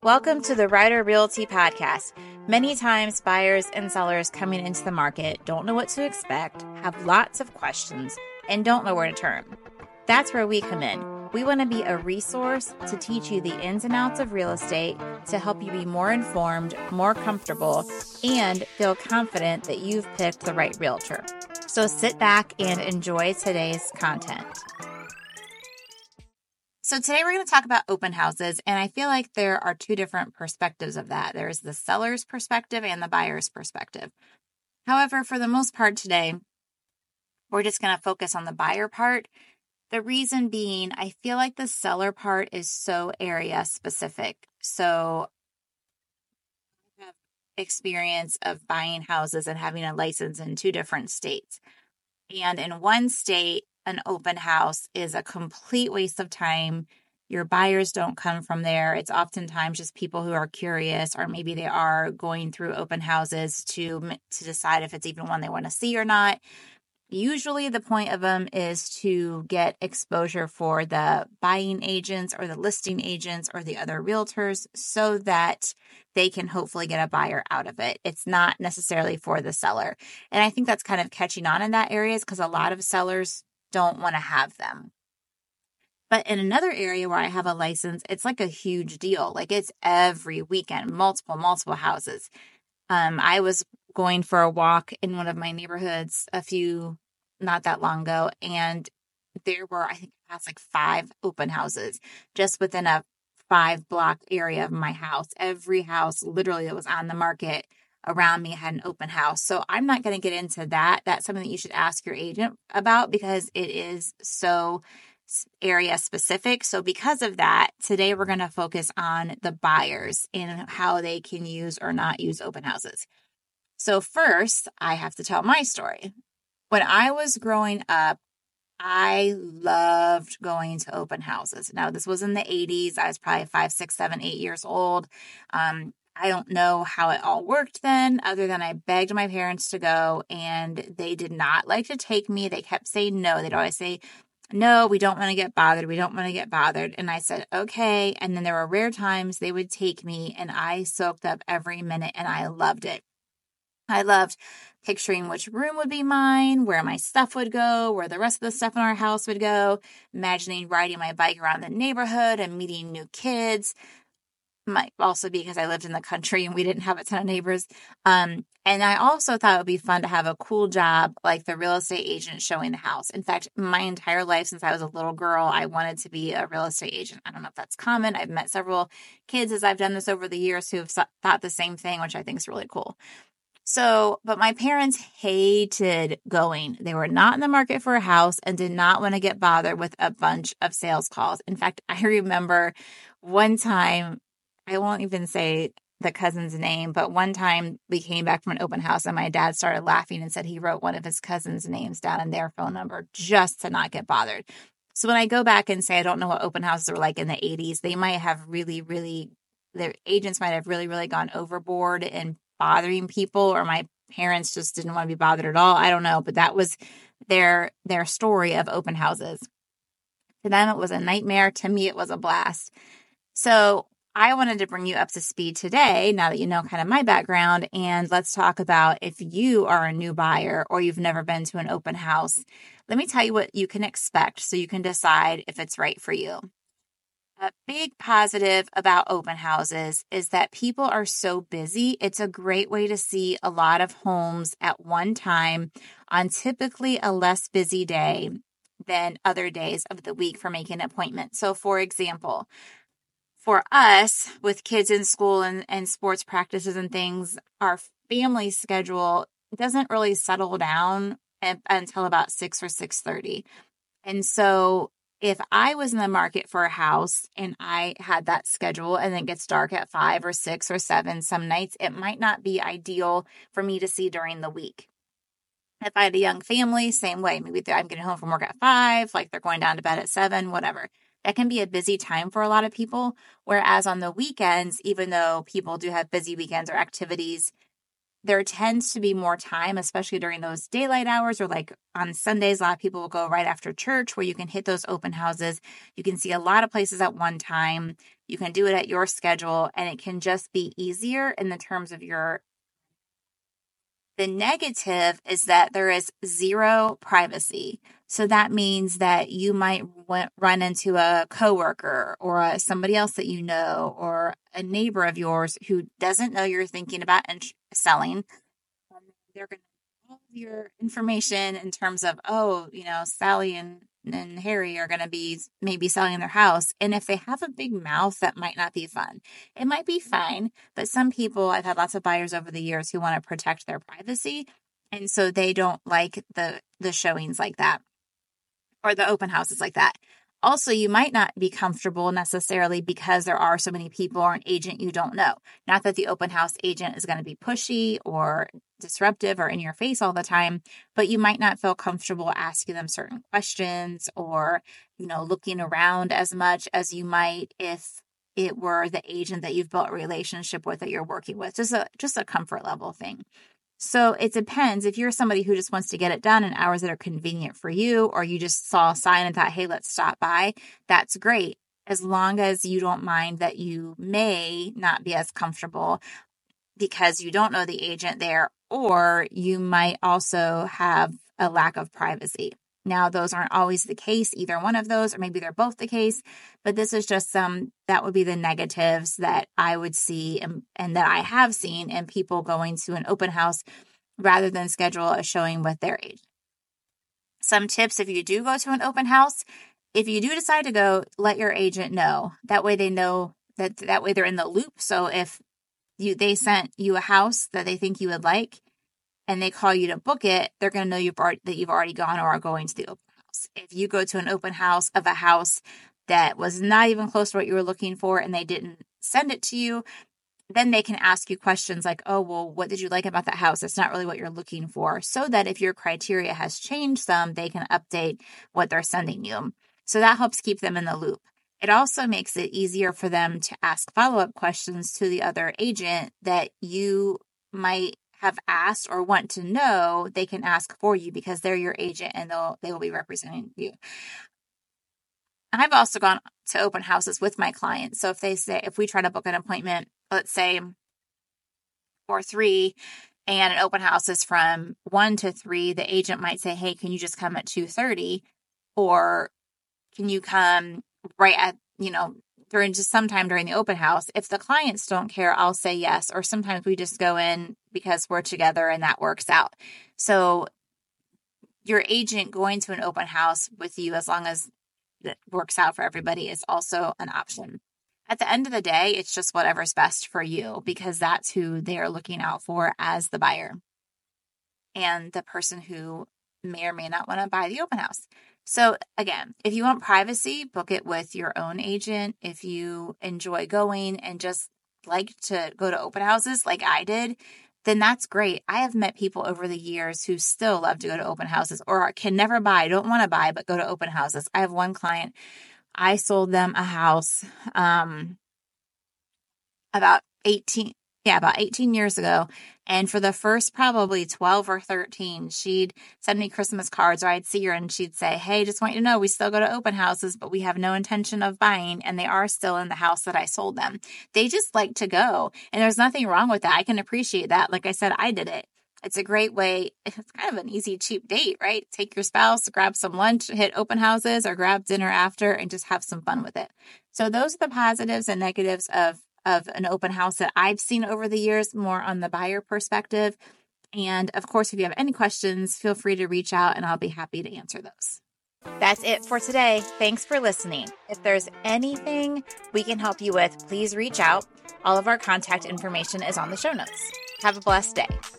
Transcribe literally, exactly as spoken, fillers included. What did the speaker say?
Welcome to the Ryder Realty Podcast. Many times, buyers and sellers coming into the market don't know what to expect, have lots of questions, and don't know where to turn. That's where we come in. We want to be a resource to teach you the ins and outs of real estate to help you be more informed, more comfortable, and feel confident that you've picked the right realtor. So sit back and enjoy today's content. So today we're going to talk about open houses, and I feel like there are two different perspectives of that. There's the seller's perspective and the buyer's perspective. However, for the most part today, we're just going to focus on the buyer part. The reason being, I feel like the seller part is so area specific. So I have experience of buying houses and having a license in two different states. And in one state, an open house is a complete waste of time. Your buyers don't come from there. It's oftentimes just people who are curious, or maybe they are going through open houses to, to decide if it's even one they want to see or not. Usually the point of them is to get exposure for the buying agents or the listing agents or the other realtors so that they can hopefully get a buyer out of it. It's not necessarily for the seller. And I think that's kind of catching on in that area because a lot of sellers don't want to have them. But in another area where I have a license, it's like a huge deal. Like it's every weekend, multiple, multiple houses. Um, I was going for a walk in one of my neighborhoods a few, not that long ago, and there were, I think, past like five open houses just within a five block area of my house. Every house literally that was on the market around me had an open house. So I'm not going to get into that. That's something that you should ask your agent about because it is so area specific. So because of that, today we're going to focus on the buyers and how they can use or not use open houses. So first, I have to tell my story. When I was growing up, I loved going to open houses. Now, this was in the eighties. I was probably five, six, seven, eight years old. Um, I don't know how it all worked then, other than I begged my parents to go, and they did not like to take me. They kept saying no. They'd always say, no, we don't want to get bothered. We don't want to get bothered. And I said, okay. And then there were rare times they would take me, and I soaked up every minute, and I loved it. I loved picturing which room would be mine, where my stuff would go, where the rest of the stuff in our house would go, imagining riding my bike around the neighborhood and meeting new kids. Might also be because I lived in the country and we didn't have a ton of neighbors. Um, and I also thought it would be fun to have a cool job like the real estate agent showing the house. In fact, my entire life since I was a little girl, I wanted to be a real estate agent. I don't know if that's common. I've met several kids as I've done this over the years who have thought the same thing, which I think is really cool. So, but my parents hated going. They were not in the market for a house and did not want to get bothered with a bunch of sales calls. In fact, I remember one time, I won't even say the cousin's name, but one time we came back from an open house and my dad started laughing and said he wrote one of his cousin's names down and their phone number just to not get bothered. So when I go back and say I don't know what open houses were like in the eighties, they might have really, really, their agents might have really, really gone overboard in bothering people, or my parents just didn't want to be bothered at all. I don't know, but that was their their story of open houses. To them, it was a nightmare. To me, it was a blast. So I wanted to bring you up to speed today, now that you know kind of my background, and let's talk about if you are a new buyer or you've never been to an open house. Let me tell you what you can expect so you can decide if it's right for you. A big positive about open houses is that people are so busy. It's a great way to see a lot of homes at one time on typically a less busy day than other days of the week for making an appointment. So for example, for us, with kids in school and, and sports practices and things, our family schedule doesn't really settle down a- until about six or six thirty. And so if I was in the market for a house and I had that schedule and it gets dark at five or six or seven some nights, it might not be ideal for me to see during the week. If I had a young family, same way. Maybe I'm getting home from work at five, like they're going down to bed at seven, whatever. That can be a busy time for a lot of people. Whereas on the weekends, even though people do have busy weekends or activities, there tends to be more time, especially during those daylight hours, or like on Sundays, a lot of people will go right after church where you can hit those open houses. You can see a lot of places at one time. You can do it at your schedule, and it can just be easier in the terms of your. The negative is that there is zero privacy. So that means that you might w- run into a coworker or a, somebody else that you know or a neighbor of yours who doesn't know you're thinking about int- selling. Um, they're going to know all of your information in terms of, oh, you know, Sally and and Harry are going to be maybe selling their house. And if they have a big mouth, that might not be fun. It might be fine, but some people, I've had lots of buyers over the years who want to protect their privacy. And so they don't like the, the showings like that or the open houses like that. Also, you might not be comfortable necessarily because there are so many people or an agent you don't know. Not that the open house agent is going to be pushy or disruptive or in your face all the time, but you might not feel comfortable asking them certain questions or, you know, looking around as much as you might if it were the agent that you've built a relationship with that you're working with. Just a just a comfort level thing. So it depends. If you're somebody who just wants to get it done in hours that are convenient for you, or you just saw a sign and thought, hey, let's stop by, that's great. As long as you don't mind that you may not be as comfortable because you don't know the agent there, or you might also have a lack of privacy. Now, those aren't always the case, either one of those, or maybe they're both the case, but this is just some, that would be the negatives that I would see and, and that I have seen in people going to an open house rather than schedule a showing with their agent. Some tips if you do go to an open house, if you do decide to go, let your agent know. That way they know that, that way they're in the loop. So if you they sent you a house that they think you would like, and they call you to book it, they're going to know you've already, that you've already gone or are going to the open house. If you go to an open house of a house that was not even close to what you were looking for and they didn't send it to you, then they can ask you questions like, oh, well, what did you like about that house? It's not really what you're looking for. So that if your criteria has changed some, they can update what they're sending you. So that helps keep them in the loop. It also makes it easier for them to ask follow-up questions to the other agent that you might have asked or want to know. They can ask for you because they're your agent and they'll they will be representing you. I've also gone to open houses with my clients. So if they say, if we try to book an appointment, let's say for three, and an open house is from one to three, the agent might say, hey, can you just come at two thirty? Or can you come right at, you know, during just sometime during the open house? If the clients don't care, I'll say yes. Or sometimes we just go in because we're together and that works out. So your agent going to an open house with you, as long as it works out for everybody, is also an option. At the end of the day, it's just whatever's best for you because that's who they are looking out for as the buyer and the person who may or may not want to buy the open house. So again, if you want privacy, book it with your own agent. If you enjoy going and just like to go to open houses like I did, then that's great. I have met people over the years who still love to go to open houses or can never buy, don't want to buy, but go to open houses. I have one client, I sold them a house um, about eighteen Yeah, about eighteen years ago. And for the first probably twelve or thirteen, she'd send me Christmas cards, or I'd see her and she'd say, hey, just want you to know we still go to open houses, but we have no intention of buying. And they are still in the house that I sold them. They just like to go. And there's nothing wrong with that. I can appreciate that. Like I said, I did it. It's a great way. It's kind of an easy, cheap date, right? Take your spouse, grab some lunch, hit open houses, or grab dinner after and just have some fun with it. So those are the positives and negatives of of an open house that I've seen over the years, more on the buyer perspective. And of course, if you have any questions, feel free to reach out and I'll be happy to answer those. That's it for today. Thanks for listening. If there's anything we can help you with, please reach out. All of our contact information is on the show notes. Have a blessed day.